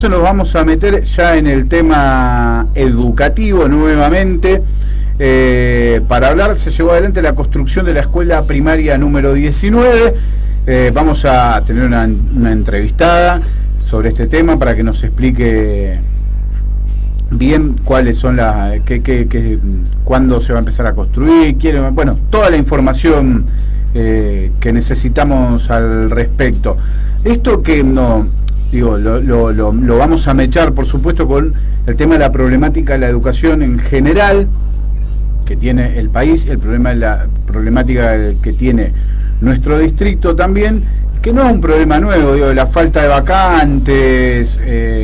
Nos vamos a meter ya en el tema educativo nuevamente. Para hablar, se llevó adelante la construcción de la escuela primaria número 19. Vamos a tener una entrevistada sobre este tema para que nos explique bien cuáles son cuándo se va a empezar a construir, bueno, toda la información que necesitamos al respecto. Esto que no... Digo, lo vamos a mechar, por supuesto, con el tema de la problemática de la educación en general que tiene el país, el problema de la problemática que tiene nuestro distrito también, que no es un problema nuevo, digo, de la falta de vacantes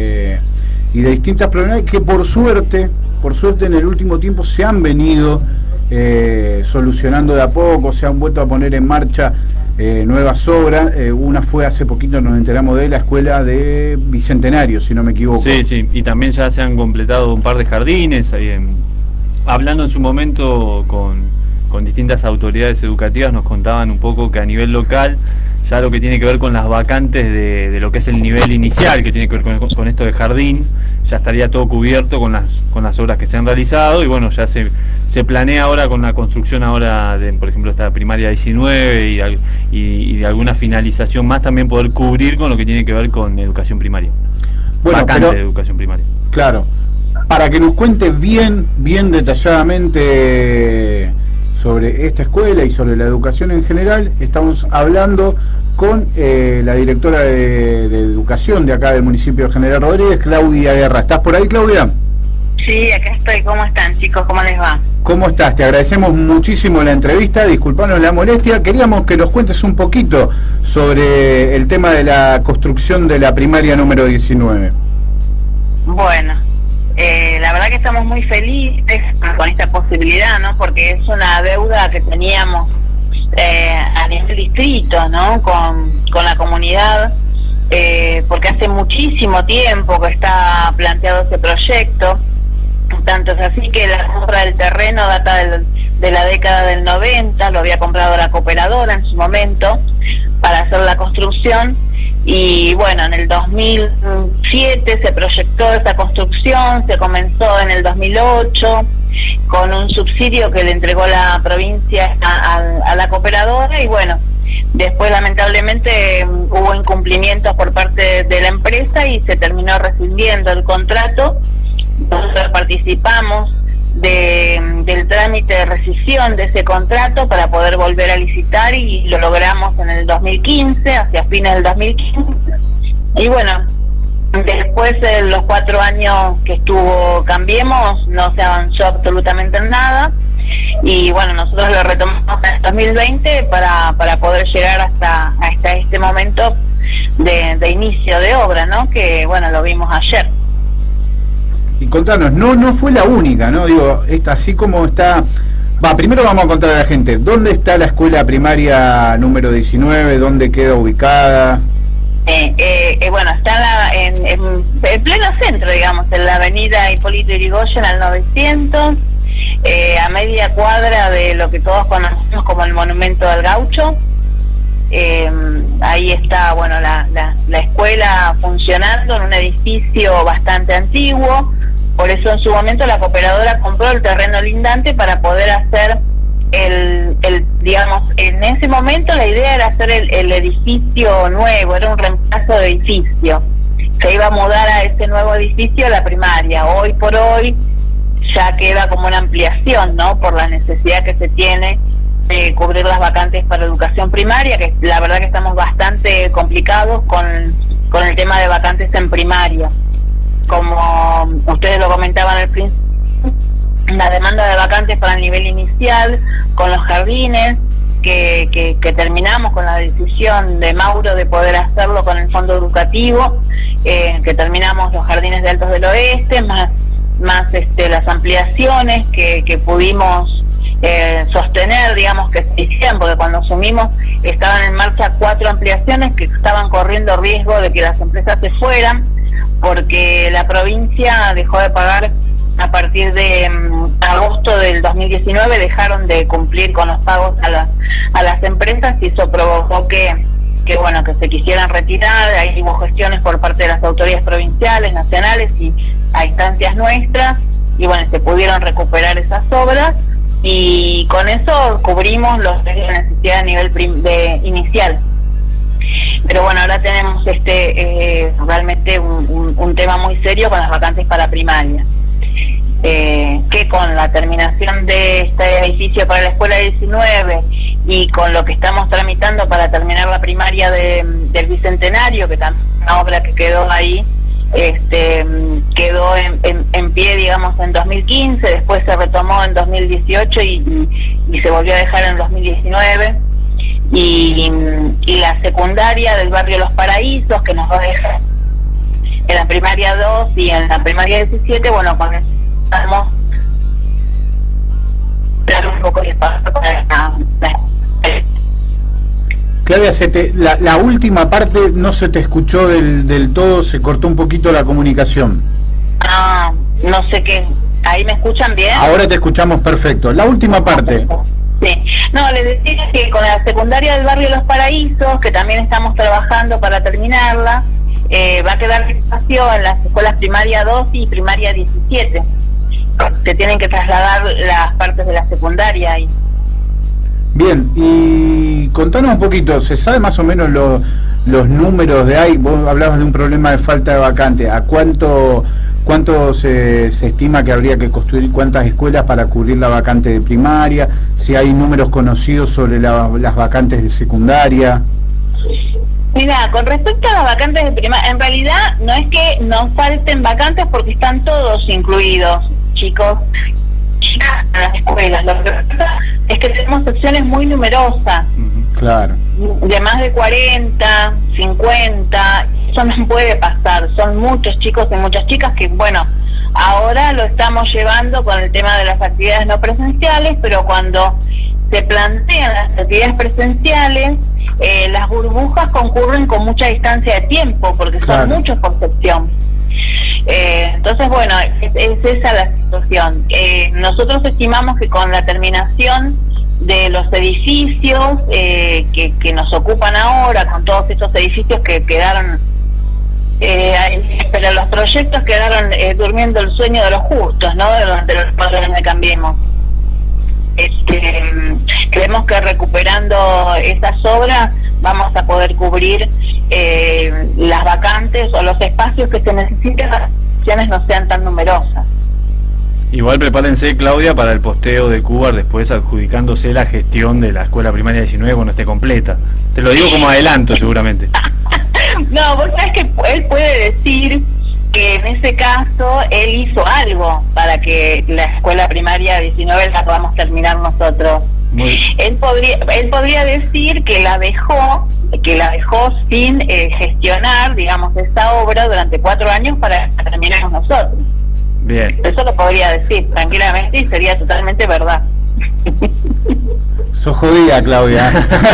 y de distintas problemáticas que por suerte en el último tiempo se han venido solucionando de a poco, se han vuelto a poner en marcha nuevas obras. Una fue hace poquito, nos enteramos de la escuela de Bicentenario, si no me equivoco. Sí, y también ya se han completado un par de jardines. Hablando en su momento con distintas autoridades educativas, nos contaban un poco que a nivel local ya lo que tiene que ver con las vacantes de lo que es el nivel inicial, que tiene que ver con esto de jardín, ya estaría todo cubierto con las obras que se han realizado, y bueno, ya se planea ahora con la construcción ahora de, por ejemplo, esta primaria 19 y de alguna finalización más, también poder cubrir con lo que tiene que ver con educación primaria. Bueno, vacante de educación primaria. Claro, para que nos cuente bien detalladamente sobre esta escuela y sobre la educación en general, estamos hablando con la directora de educación de acá del municipio de General Rodríguez, Claudia Guerra. ¿Estás por ahí, Claudia? Sí, acá estoy. ¿Cómo están, chicos? ¿Cómo les va? ¿Cómo estás? Te agradecemos muchísimo la entrevista, disculpanos la molestia. Queríamos que nos cuentes un poquito sobre el tema de la construcción de la primaria número 19. Bueno, la verdad que estamos muy felices con esta posibilidad, ¿no? Porque es una deuda que teníamos a nivel distrito, ¿no? Con la comunidad, porque hace muchísimo tiempo que está planteado ese proyecto. Tanto es así que la compra del terreno data de la década del 90, lo había comprado la cooperadora en su momento para hacer la construcción, y bueno, en el 2007 se proyectó esa construcción, se comenzó en el 2008 con un subsidio que le entregó la provincia a la cooperadora, y bueno, después lamentablemente hubo incumplimientos por parte de la empresa y se terminó rescindiendo el contrato. Nosotros participamos del trámite de rescisión de ese contrato para poder volver a licitar, y lo logramos en el 2015, hacia fines del 2015. Y bueno, después de los 4 años que estuvo Cambiemos, no se avanzó absolutamente en nada, y bueno, nosotros lo retomamos en el 2020 para poder llegar hasta este momento de inicio de obra, ¿no? Que bueno, lo vimos ayer. Y contanos, no fue la única, ¿no? Digo, así como está... primero vamos a contar a la gente, ¿dónde está la escuela primaria número 19? ¿Dónde queda ubicada? Bueno, está en pleno centro, digamos, en la avenida Hipólito Yrigoyen al 900, a media cuadra de lo que todos conocemos como el Monumento al Gaucho. Ahí está, bueno, la escuela funcionando en un edificio bastante antiguo. Por eso en su momento la cooperadora compró el terreno lindante para poder hacer digamos, en ese momento la idea era hacer el edificio nuevo, era un reemplazo de edificio. Se iba a mudar a ese nuevo edificio la primaria. Hoy por hoy ya queda como una ampliación, ¿no? Por la necesidad que se tiene de cubrir las vacantes para educación primaria, que la verdad que estamos bastante complicados con el tema de vacantes en primaria. Como ustedes lo comentaban al principio, la demanda de vacantes para el nivel inicial, con los jardines, que terminamos con la decisión de Mauro de poder hacerlo con el fondo educativo, que terminamos los jardines de Altos del Oeste, más las ampliaciones que pudimos sostener, digamos, que se hicieron, porque cuando asumimos estaban en marcha 4 ampliaciones que estaban corriendo riesgo de que las empresas se fueran, porque la provincia dejó de pagar a partir de agosto del 2019, dejaron de cumplir con los pagos a las empresas, y eso provocó que bueno, que se quisieran retirar. Ahí hubo gestiones por parte de las autoridades provinciales, nacionales y a instancias nuestras, y bueno, se pudieron recuperar esas obras, y con eso cubrimos los de necesidad a nivel inicial. Pero bueno, ahora tenemos realmente un tema muy serio con las vacantes para primaria, que con la terminación de este edificio para la escuela 19 y con lo que estamos tramitando para terminar la primaria del Bicentenario, que también es una obra que quedó ahí, quedó en pie, digamos, en 2015, después se retomó en 2018 y se volvió a dejar en 2019, y la secundaria del barrio Los Paraísos, que nos va a dejar en la primaria 2 y en la primaria 17, bueno, con eso estamos dar un poco de espacio para Claudia, la última parte no se te escuchó del todo, se cortó un poquito la comunicación. No sé qué. ¿Ahí me escuchan bien? Ahora te escuchamos perfecto. La última parte. Sí. No, les decía que con la secundaria del barrio Los Paraísos, que también estamos trabajando para terminarla, va a quedar espacio en las escuelas primaria 2 y primaria 17. Se tienen que trasladar las partes de la secundaria ahí. Bien, y contanos un poquito, ¿se sabe más o menos los números de ahí? Vos hablabas de un problema de falta de vacante. ¿A cuánto se estima que habría que construir, cuántas escuelas para cubrir la vacante de primaria? Si hay números conocidos sobre las vacantes de secundaria. Mira, con respecto a las vacantes de primaria, en realidad no es que nos falten vacantes porque están todos incluidos, chicos, chicas en las escuelas. Lo que pasa es que tenemos secciones muy numerosas. Claro. De más de 40, 50, eso no puede pasar. Son muchos chicos y muchas chicas que, bueno, ahora lo estamos llevando con el tema de las actividades no presenciales, pero cuando se plantean las actividades presenciales, las burbujas concurren con mucha distancia de tiempo, porque son muchos por sección. Entonces, bueno, es esa la situación. Nosotros estimamos que con la terminación de los edificios que nos ocupan ahora, con todos estos edificios que quedaron, pero los proyectos quedaron durmiendo el sueño de los justos, ¿no? Durante los 4 años de Cambiemos. Creemos que recuperando esas obras vamos a poder cubrir las vacantes o los espacios que se necesiten, las secciones no sean tan numerosas. Igual prepárense, Claudia, para el posteo de Cubar después adjudicándose la gestión de la escuela primaria 19 cuando esté completa. Te lo digo como adelanto, seguramente. No, vos sabés que él puede decir que en ese caso él hizo algo para que la escuela primaria 19 la podamos terminar nosotros. Él podría decir que la dejó sin gestionar, digamos, esta obra durante 4 años para terminarnos nosotros. Bien. Eso lo podría decir tranquilamente y sería totalmente verdad. Sos jodida, Claudia.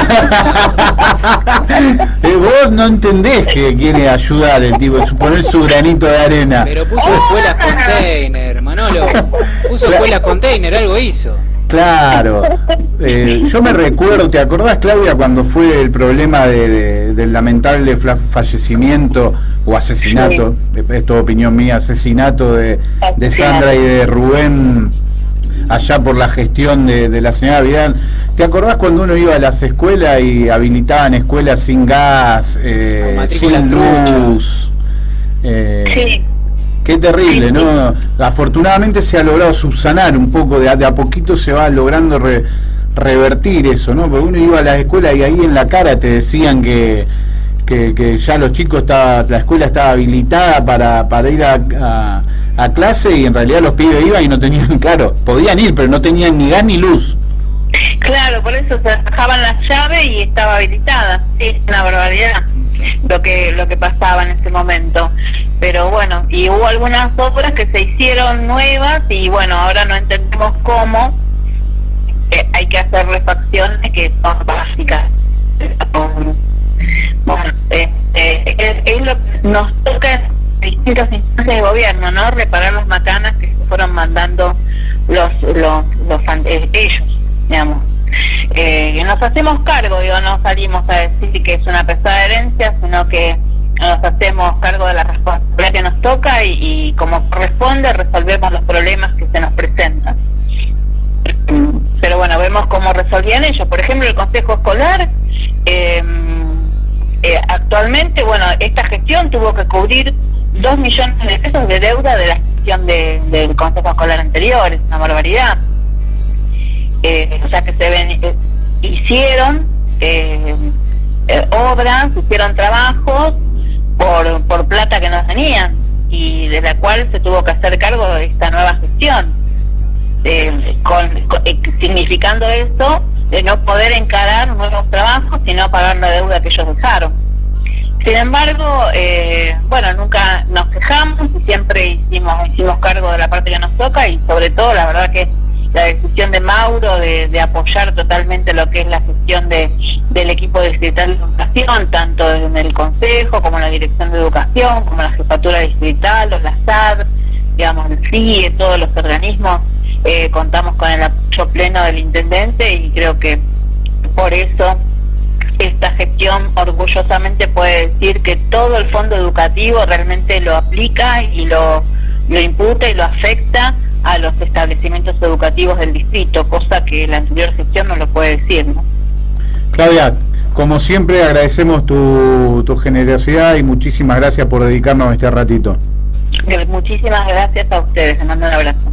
Vos no entendés que quiere ayudar el tipo, poner su granito de arena. Pero puso escuelas container, Manolo. Puso escuelas container, algo hizo. Claro. Yo me recuerdo, ¿te acordás, Claudia, cuando fue el problema del lamentable fallecimiento o asesinato, es tu opinión mía, asesinato de Sandra y de Rubén allá por la gestión de la señora Vidal? ¿Te acordás cuando uno iba a las escuelas y habilitaban escuelas sin gas, sin luz? Sí. Qué terrible, ¿no? Afortunadamente se ha logrado subsanar un poco, de a poquito se va logrando revertir eso, ¿no? Porque uno iba a las escuelas y ahí en la cara te decían que ya los chicos la escuela estaba habilitada para ir a clase, y en realidad los pibes iban y no tenían, claro, podían ir, pero no tenían ni gas ni luz. Claro, por eso se dejaban las llaves y estaba habilitada. Sí, es una barbaridad lo que pasaba en ese momento. Pero bueno, y hubo algunas obras que se hicieron nuevas y bueno, ahora no entendemos cómo. Hay que hacer refacciones que son básicas. Bueno, es lo que nos toca en distintas instancias de gobierno, ¿no? Reparar las macanas que se fueron mandando ellos, digamos. nos hacemos cargo, digo, no salimos a decir que es una pesada herencia, sino que nos hacemos cargo de la responsabilidad que nos toca y como corresponde resolvemos los problemas que se nos presentan. Pero bueno, vemos cómo resolvían ellos. Por ejemplo, el Consejo Escolar actualmente, bueno, esta gestión tuvo que cubrir 2 millones de pesos de deuda de la gestión del Consejo Escolar anterior. Es una barbaridad. O sea que hicieron obras, hicieron trabajos por plata que no tenían y de la cual se tuvo que hacer cargo de esta nueva gestión, significando esto de no poder encarar nuevos trabajos sino pagar la deuda que ellos dejaron. Sin embargo, bueno, nunca nos quejamos y siempre hicimos cargo de la parte que nos toca y sobre todo la verdad que la decisión de Mauro de apoyar totalmente lo que es la gestión del equipo distrital de educación, tanto en el Consejo como en la Dirección de Educación, como la Jefatura Distrital, los LASAD, digamos, el CIE, todos los organismos, contamos con el apoyo pleno del Intendente y creo que por eso esta gestión orgullosamente puede decir que todo el fondo educativo realmente lo aplica y lo imputa y lo afecta a los establecimientos educativos del distrito, cosa que la anterior gestión no lo puede decir, ¿no? Claudia, como siempre agradecemos tu generosidad y muchísimas gracias por dedicarnos este ratito. Muchísimas gracias a ustedes, les mando un abrazo.